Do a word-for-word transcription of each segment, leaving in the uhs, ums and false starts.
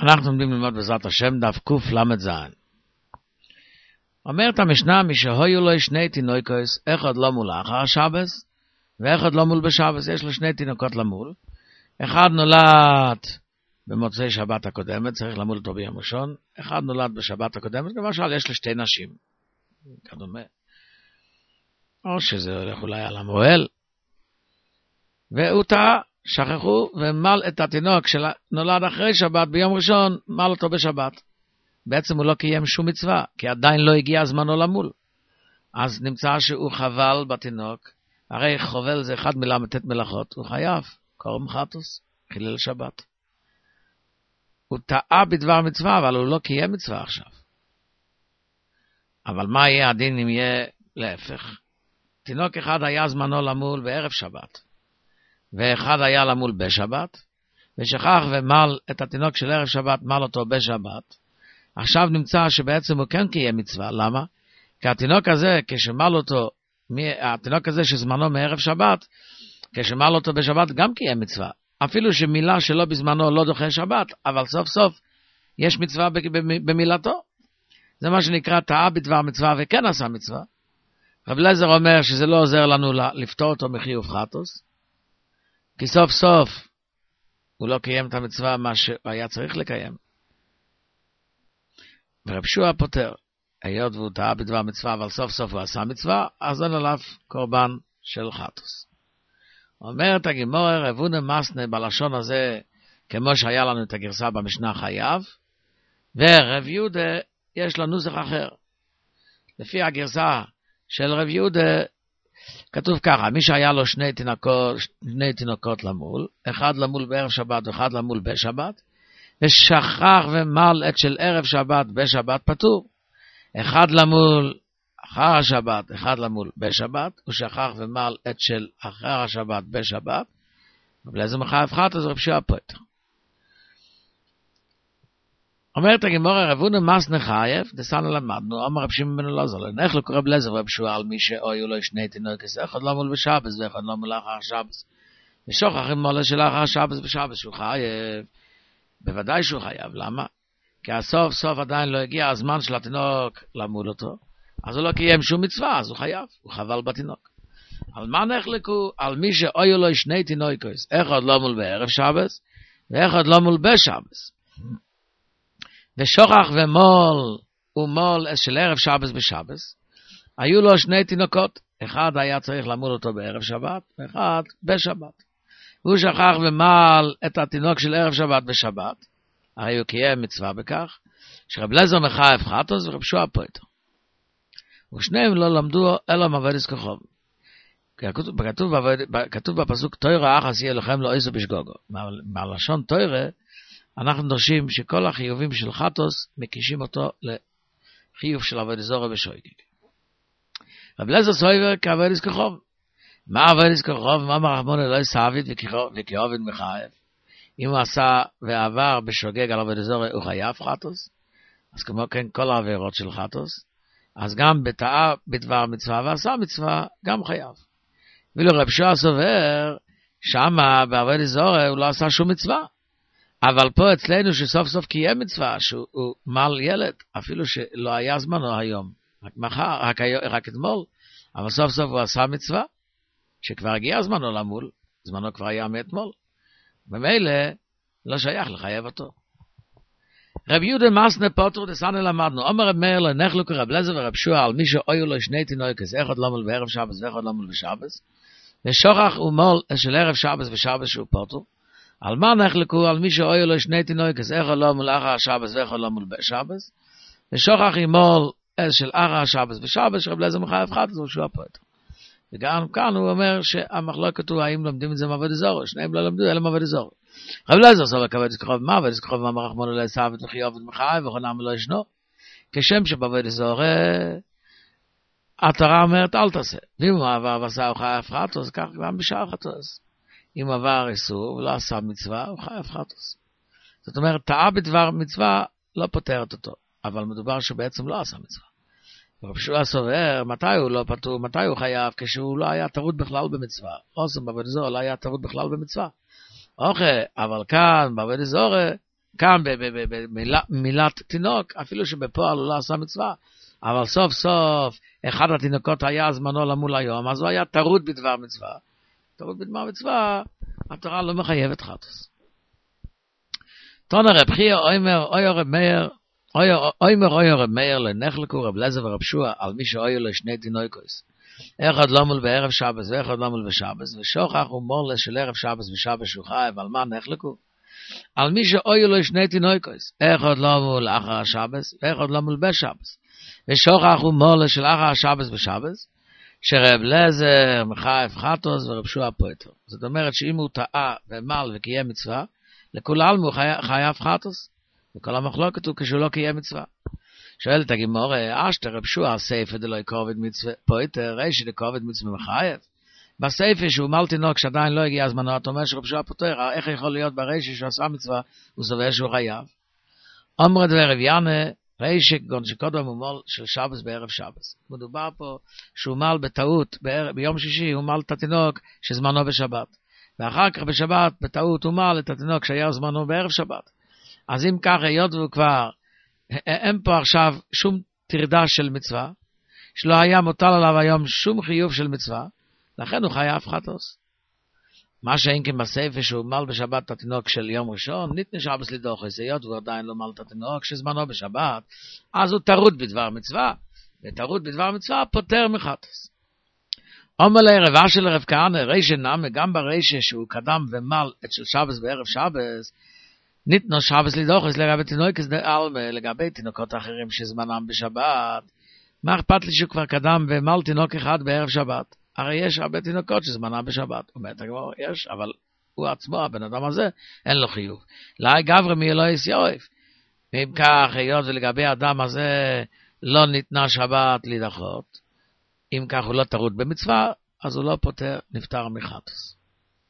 אנחנו עומדים ללמוד בעזרת השם דף קוף למד זין. אומרת המשנה, מי שהיו לו שני תינוקות, אחד לא מול אחר השבס, ואחד לא מול בשבס. יש לו שני תינוקות למול. אחד נולד במוצאי שבת הקודמת, צריך למול אותו ביום ראשון. אחד נולד בשבת הקודמת, למשל יש לו שתי נשים. כדומה. או שזה הולך אולי על המועל. והוא טעה, שכחו ומל את התינוק שנולד אחרי שבת ביום ראשון, מל אותו בשבת. בעצם הוא לא קיים שום מצווה, כי עדיין לא הגיע זמנו למול. אז נמצא שהוא חבל בתינוק, הרי חובל זה אחד מלמתת מלאכות, הוא חייב, קורם חטוס, חילל שבת. הוא טעה בדבר מצווה, אבל הוא לא קיים מצווה עכשיו. אבל מה יהיה הדין אם יהיה להפך? תינוק אחד היה זמנו למול בערב שבת, ואחד היה למול בשבת, ושכח ומל את התינוק של ערב שבת, מל אותו בשבת. עכשיו נמצא שבעצם הוא כן קיים מצווה. למה? כי התינוק הזה, כשמל אותו, התינוק הזה שזמנו מערב שבת, כשמל אותו בשבת גם קיים מצווה. אפילו שמילה שלו בזמנו לא דוחה שבת, אבל סוף סוף יש מצווה במילתו. זה מה שנקרא טעה בדבר מצווה וכן עשה מצווה. רב אליעזר אומר שזה לא עוזר לנו לפתור אותו מחיוב חטוס, כי סוף סוף הוא לא קיים את המצווה מה שהיה צריך לקיים. ורב שוע פותר, היות והוא טעה בדבר מצווה, אבל סוף סוף הוא עשה מצווה, אז אין עליו קורבן של חטוס. אומרת הגמרא, רבונה מסנה בלשון הזה, כמו שהיה לנו את הגרסה במשנה חייב, ורב יהודה יש לו נוסח אחר. לפי הגרסה של רב יהודה, כתוב ככה, מי שהיה לו שני תינוקות, שני תינוקות למול, אחד למול בערב שבת ואחד למול בשבת, ושכח ומל את של ערב שבת בשבת פטור. אחד למול אחר השבת, אחד למול בשבת, הוא שכח ומל את של אחר השבת בשבת, ולאיזה מחייב חטוס רב שוע פוטר. אומרת הגמרא, רבונה מסנה חייב, דסנו למדנו, אמר רב שמעון בן אלעזר, איך לא קורא רב אליעזר ורב שוע על מי שהיו לו שני תינוקות, אחד לא מול בשבת ואחד לא מול אחר השבת, ושוכח ומל של אחר השבת בשבת, שהוא חייב. בוודאי שהוא חייב. למה? כי הסוף סוף עדיין לא הגיע הזמן של התינוק למול אותו, אז הוא לא קיים שום מצווה, אז הוא חייב, הוא חבל בתינוק. על מה נחלקו? על מי שהיו לו שני תינוקות, אחד לא מול בערב שבת ואחד לא מול בשבת, ושוכח ומול ומול של ערב שבת בשבת, היו לו שני תינוקות, אחד היה צריך למול אותו בערב שבת ואחד בשבת. הוא שכח ומל את התינוק של ערב שבת בשבת, הרי הוא קיים מצווה בכך, שרב אליעזר מחייב חטוס ורב שוע פוטר. ושניהם לא למדו אלא מעבודס כוכב. כתוב, כתוב בפסוק תורה אחס יהיה לכם לא עשו בשגוגו. מהלשון תורה אנחנו דורשים שכל החיובים של חטוס מקישים אותו לחיוב של עבודת זרה ושויגג. רב אליעזר סובר כעבודס כוכב. מה עבודס כוכב? מה מרחמון אלוהי סעבית וכעובד מחייב? אם הוא עשה ועבר בשוגג על עבודת זרה הוא חייב חטוס, אז כמו כן כל העבירות של חטוס, אז גם בטעה בדבר מצווה ועשה מצווה גם חייב. ואילו רב שוע סובר שמה בעבודת זרה הוא לא עשה שום מצווה, אבל פה אצלנו שסוף סוף קיים מצווה שהוא מל ילד, אפילו שלא היה זמנו היום, רק מחר, רק, רק אתמול, אבל סוף סוף הוא עשה מצווה שכבר הגיע זמנו למול, זמנו כבר היה מאתמול, במילא לא שייך לחייב אותו. רב יהודה מסנה פוטר דסנו למדנו, אומר רב מאיר לנחלקו רב אליעזר ורב שוע על מי שהיו לו שני תינוקות, אחד לא מול בערב שבת ואחד לא מול בשבת, ושוכח ומול של ערב שבת ושבת שהוא פוטר. על מה נחלקו? על מי שהיו לו שני תינוקות, אחד לא מול אחר השבת ואחד לא מול בשבת, ושוכח ומול של אחר השבת ושבת, שרב אליעזר מחייב חטוס ורב שוע פוטר. וגם כאן הוא אומר שהמחלוקת הוא האם לומדים את זה מעבודת זרה, שניהם לא למדו אלא מעבודת זרה. רב אליעזר סובר כעבודת כוכב, מה עבודת כוכב? מה מרחמון אלוהי סעבית וכעובד מחייב וכונם לא ישנו, כשם שבעבודת זרה התורה אומרת אל תעשה, ואם הוא עבר ועשה הוא חייב חטוס, כך גם בשאר חטוס. אם הוא עבר איסור ולא עשה מצווה הוא חייב חטוס. זאת אומרת טעה בדבר מצווה לא פותרת אותו, אבל מדובר שבעצם לא עשה מצווה. רב שוע סובר, מתי הוא לא פטור, מתי הוא חייב? כשהוא לא היה טרוד בכלל במצווה. עושה בעבודת זרה לא היה טרוד בכלל במצווה. אוקיי, אבל כאן בעבודת זרה כאן במילת תינוק, אפילו שבפועל הוא לא עשה מצווה, אבל סוף סוף אחד התינוקות היה זמנו למול היום, אז הוא היה טרוד בדבר מצווה. טרוד בדבר מצווה, התורה לא מחייבת חטוס. תונה רב חייא אוימר אוי רב מאיר אוימר אוי רב מאיר לנחלקו רב לזר ורב שועה על מי שאויו לשני תינוקוס. אחד לא מול בערב שבס ואחד לא מול בשבס, ושוכח ומורלס של ערב שבס ושבס שהוא חייב, על מה נחלקו? על מי שאויו לו שני תינוקוס, אחד לא מול אחר השבס ואחד לא מול בשבס, ושוכח ומורלס של אחר השבס ושבס, שרב לזר מחייב חטוס ורב שועה פויטר. זאת אומרת שאם הוא טעה ומל וקיים מצווה, לכל העלם הוא חייב חטוס, וכל המחלוקת הוא כשהוא לא קיים מצווה. שואלת הגימור, אשתר רב שועה סייפה דלוי כובד מצווה פויטר, ראשי דכובד מצווה מחייב. בסייפה שהוא מל תינוק שעדיין לא הגיע הזמנו, אתה אומר שרב שועה פוטר, איך יכול להיות בראשי שהוא עשה מצווה, הוא סובר שהוא חייב. אומרת ורב ינה, ראשי גון שקודם הוא מול של שבס בערב שבס. מדובר פה שהוא מל בטעות, ביום שישי הוא מל את התינוק שזמנו בשבת. ואחר כך בשבת בטעות הוא מל את התינוק שהיה זמנו בערב שבת. אז אם כך, היות והוא כבר, אין פה עכשיו שום תרדה של מצווה, שלא היה מוטל עליו היום שום חיוב של מצווה, לכן הוא חייב חטוס. מה שאין כן בסייפה שהוא מל בשבת את התינוק של יום ראשון, ניתן שבס לדוחס, היות והוא עדיין לא מל את התינוק שזמנו בשבת, אז הוא טרוד בדבר מצווה, וטרוד בדבר מצווה פוטר מחטוס. אומר לערבה של רב כהנא, רישא נמי, גם ברישא שהוא קדם ומל את של שבס בערב שבס, ניתנו שבס לדוחס לגבי תינוקס דעלמא, לגבי תינוקות אחרים שזמנם בשבת. מה אכפת לי שהוא כבר קדם ומל תינוק אחד בערב שבת? הרי יש הרבה תינוקות שזמנם בשבת. אומרת הגמרא, יש, אבל הוא עצמו, הבן אדם הזה, אין לו חיוב. לאי גברי מאלוהיס יואף. ואם כך, היות ולגבי האדם הזה לא ניתנה שבת לדחות, אם כך הוא לא טרוד במצווה, אז הוא לא פוטר, נפטר מחטוס.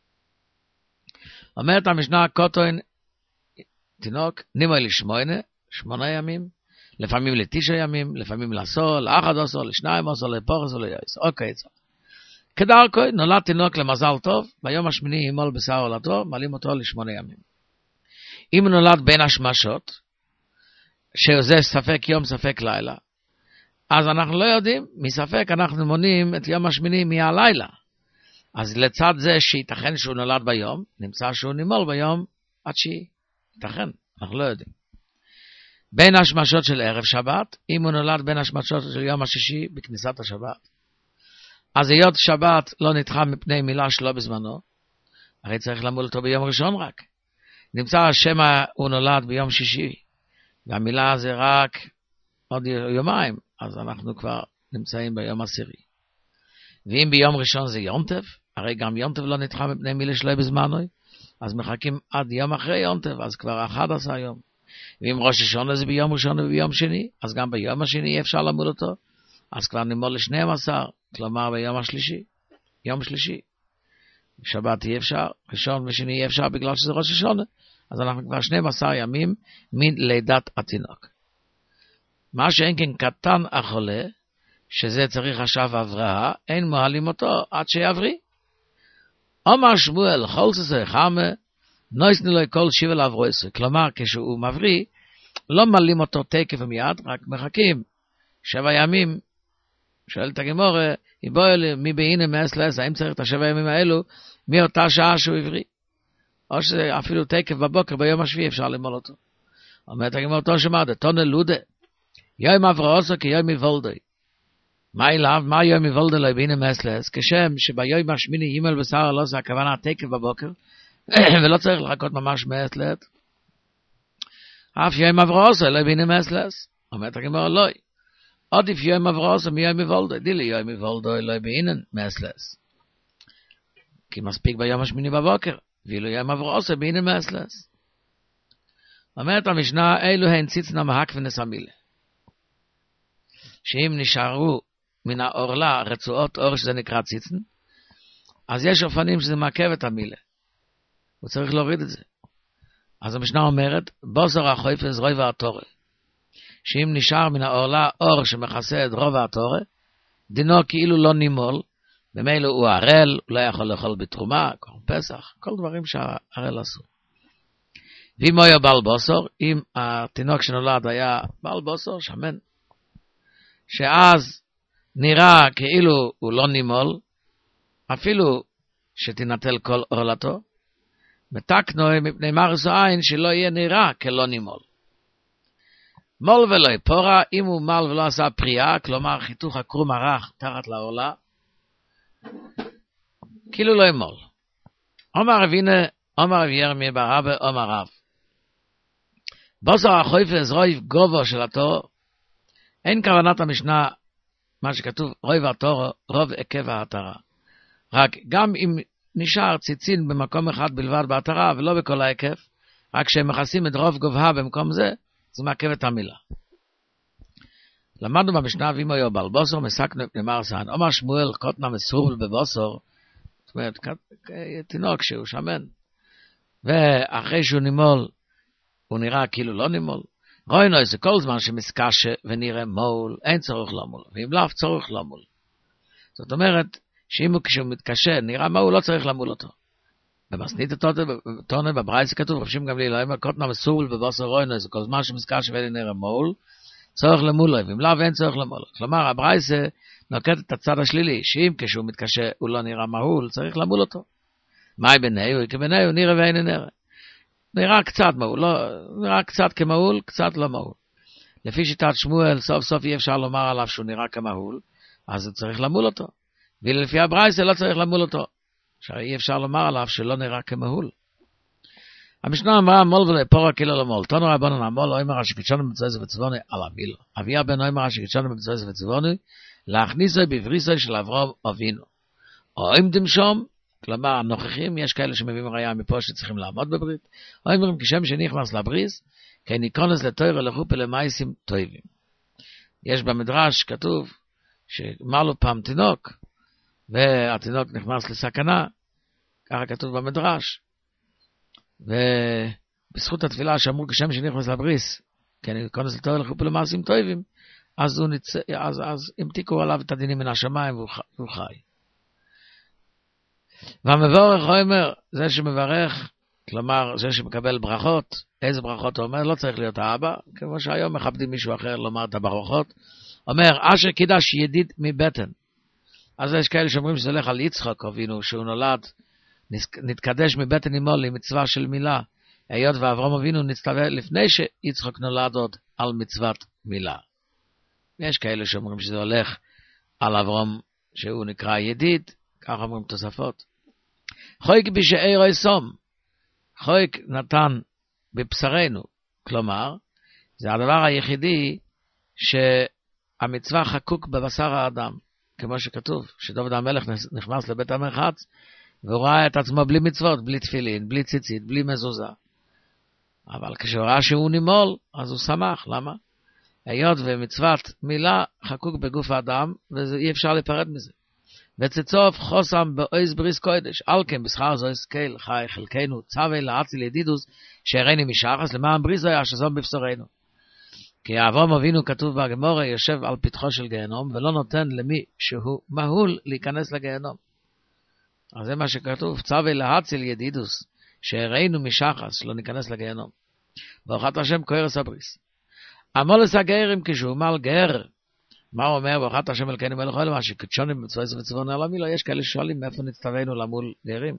אומרת המשנה, קוטוין, תינוק, נימוי לשמונה, שמונה ימים, לפעמים לתשע ימים, לפעמים לעשור, לאחד עשור, לשניים עשור, לפורס וליועס. אוקיי, זאת. כדרכו, נולד תינוק למזל טוב, ביום השמיני ימול בשר הולדתו, מעלים אותו לשמונה ימים. אם הוא נולד בין השמשות, שזה ספק יום, ספק לילה, אז אנחנו לא יודעים, מספק אנחנו מונים את יום השמיני מהלילה. אז לצד זה שייתכן שהוא נולד ביום, נמצא שהוא נימול ביום התשיעי. ייתכן, אנחנו לא יודעים. בין השמשות של ערב שבת, אם הוא נולד בין השמשות של יום השישי בכניסת השבת, אז היות שבת לא נדחה מפני מילה שלו בזמנו, הרי צריך למול אותו ביום ראשון רק. נמצא השמה הוא נולד ביום שישי, והמילה זה רק עוד יומיים, אז אנחנו כבר נמצאים ביום עשירי. ואם ביום ראשון זה יונטב, הרי גם יונטב לא נדחה מפני מילה שלו בזמנו, אז מחכים עד יום אחרי יונטב, אז כבר אחד עשר יום. ואם ראש השונה זה ביום ראשון וביום שני, אז גם ביום השני אי אפשר למול אותו, אז כבר נמול לשנים עשר, כלומר ביום השלישי, יום שלישי. שבת אי אפשר, ראשון ושני אי אפשר בגלל שזה ראש השונה, אז אנחנו כבר שנים עשר ימים מלידת התינוק. מה שאין כן קטן החולה, שזה צריך עכשיו הבראה, אין מועלים אותו עד שיבריא. אומר שמואל, חולצה חמה, נויסני לו כל שיבל אברואסו. כלומר, כשהוא מבריא, לא מלאים אותו תקף ומיד, רק מחכים שבע ימים. שואלת הגמרא, מי בעיני מאסלס, האם צריך את השבע ימים האלו, מאותה שעה שהוא הבריא? או שאפילו תקף בבוקר ביום השביעי אפשר למול אותו. אומרת הגמרא, תו שמעדה, תונה לודה, יום אברואסו כיום יבולדוי. מה אליו? מה יום יבולדוי לא בעיני מאסלס? כשם שביום השמיני ימל בשר לא זה הכוונה תקף בבוקר, ולא צריך לחכות ממש מאסלת. אף יום אברואסו לא בעיני מאסלס. אומרת הגמרא, לא. עדיף יום אברואסו מיום יבולדוי. דילי יום יבולדוי לא בעיני מאסלס. כי מספיק ביום השמיני בבוקר, ואילו יום אברואסו בעיני מאסלס. אומרת המשנה, אלו הן ציצנה מהק ונסמילה. שאם נשארו מן האורלה רצועות אור שזה נקרא ציצן, אז יש אופנים שזה מעכב את המילה. הוא צריך להוריד את זה. אז המשנה אומרת, בוסר החויפס רוי והתורה. שאם נשאר מן האורלה אור שמכסה את רוב התורה, דינו כאילו לא נימול, במילא הוא ערל, הוא לא יכול לאכול בתרומה, כל פסח, כל דברים שהערל עשו. ואם היה בעל בוסור, אם התינוק שנולד היה בעל בוסור, שמן, שאז נראה כאילו הוא לא נימול, אפילו שתנטל כל עורלתו, מתקנו מפני מרס העין שלא יהיה נראה כלא נימול. מול ולא יפורה, אם הוא מל ולא עשה פריאה, כלומר חיתוך הקרום הרך תחת לעורלה, כאילו לא ימול. אומר אבינה, אומר אבי ירמי ברבה, אומר רב. בוסר החויפס רויב גובו של התור, אין כוונת המשנה, מה שכתוב, רויב התור, רוב עקב ההתרה. רק גם אם נשאר ציצין במקום אחד בלבד בהתרה, ולא בכל העקב, רק שהם מכסים את רוב גובהה במקום זה, זה מעכב את המילה. למדנו במשנה, ואם היה בעל בוסר, מסקנו את נאמר סען, אומר שמואל, קוטנה מסורבל בבוסר, זאת אומרת, תינוק שהוא שמן, ואחרי שהוא נימול, הוא נראה כאילו לא נימול. רוינו, זה כל זמן שמסקשה ונראה מול, אין צורך לא מול, ואם לא, צורך לא מול. זאת אומרת, שאם הוא כשהוא מתקשה, נראה מול, לא צריך למול אותו. במסנית התונה, בברייתא כתוב, רב שמעון גמליאל, אומר, קוטנה מסורבל בבוסר רוינו, זה כל זמן שמסקשה ונראה מול, צורך למול, ואם לא, ואין צורך למול. כלומר, הברייתא נוקט את הצד השלילי, שאם כשהוא מתקשה, הוא לא נראה מהול, צריך למול אותו. מהי ביניהו? כי ביניהו נראה ואין נראה. נראה קצת מהול, לא, נראה קצת כמהול, קצת לא מהול. לפי שיטת שמואל, סוף סוף אי אפשר לומר עליו שהוא נראה כמהול, אז הוא צריך למול אותו. ולפי הברייתא לא צריך למול אותו. אי אפשר לומר עליו שלא נראה כמהול. המשנה אמרה, מול ולפורה כאילו למול. תנו רבנן המול, אוימר השקידשנו במצויס וצבוני על המילו. אביה בן אוימר השקידשנו במצויס וצבוני, להכניסו בבריסו של אברהם אבינו. או אם דמשום, כלומר, הנוכחים, יש כאלה שמביאים ראיה מפה שצריכים לעמוד בברית, או אומרים, כשם שנכנס לבריס, כן ניכנס לתוירה לחופה למייסים טויבים. יש במדרש כתוב, שאמר לו פעם תינוק, והתינוק נכנס לסכנה, ככה כתוב במדרש, ובזכות התפילה שאמרו, כשם שנכנס לבריס, כן ניכנס לתוירה לחופה למייסים טויבים, אז, ניצ... אז, אז המתיקו עליו את הדינים מן השמיים, והוא חי. והמבורך אומר, זה שמברך, כלומר, זה שמקבל ברכות, איזה ברכות הוא אומר, לא צריך להיות האבא, כמו שהיום מכבדים מישהו אחר לומר את הברכות, אומר, אשר קידש ידיד מבטן. אז יש כאלה שאומרים שזה הולך על יצחק אבינו, שהוא נולד, נתקדש מבטן אמו למצווה של מילה, היות ואברהם אבינו נצטווה לפני שיצחק נולד עוד על מצוות מילה. יש כאלה שאומרים שזה הולך על אברהם, שהוא נקרא ידיד, כך אומרים תוספות. חויק בשעיר איסום, חויק נתן בבשרנו, כלומר, זה הדבר היחידי שהמצווה חקוק בבשר האדם, כמו שכתוב, שדוד המלך נכנס לבית המרחץ, והוא ראה את עצמו בלי מצוות, בלי תפילין, בלי ציצית, בלי מזוזה. אבל כשהוא ראה שהוא נימול, אז הוא שמח, למה? היות ומצוות מילה חקוק בגוף האדם, ואי אפשר להיפרד מזה. וצצוף חוסם באויז בריס קודש, אלכם בשכר זו הסקל חי חלקנו, צווה להציל ידידוס, שהראיני משחס למען בריסו השזום בבשרנו. כי אברהם אבינו כתוב בגמרא, יושב על פתחו של גיהנום, ולא נותן למי שהוא מהול להיכנס לגיהנום. אז זה מה שכתוב, צווה להציל ידידוס, שהראינו משחס, לא ניכנס לגיהנום. ברוכת השם קוירס הבריס. המולס הגרים כשהוא מל גר, מה הוא אומר? ברוכת השם אלוקינו מלך העולם, מה שקדשונים במצוות וצבון העולמי, לא יש כאלה שואלים מאיפה נצטווינו למול גרים.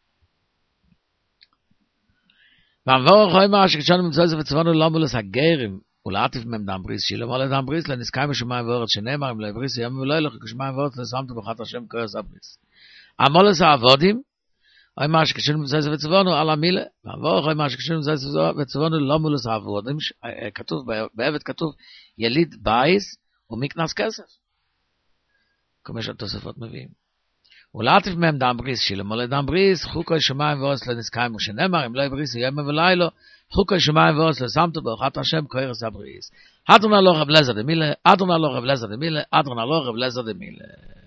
והמבורך הוא אומר שקדשונים במצוות וצבון העולמי הגרים, ולעטיף מהם דם בריס, שילמו לדם בריס, לנזכאי משמיים ואורץ, שנאמר אם לא הבריס, יום ולא ילך כשמיים ואורץ, לשמתו ברוכת השם קוירס הבריס. המולס העבודים, הוא אומר שקדשונים במצוות וצבון על המילה, והמבורך הוא אומר שקדשונים במצוות וצבון לא מולס העבודים, כתוב, בעבד כתוב, יליד בייס, ומקנס כסף. כמו שהתוספות מביאים. ולעטיף מהם דם בריס, שילמו לדם בריס, חוקו שמיים ואורץ לנזכאים, ושנאמר, אם לא הבריס, יום ולילו, חוקו שמיים ואורץ לשמתו ברוכת השם קוירס הבריס. אדרנה לא רב לזר דמילה, אדרנה לא רב לזר דמילה, אדרנה לא רב לזר דמילה.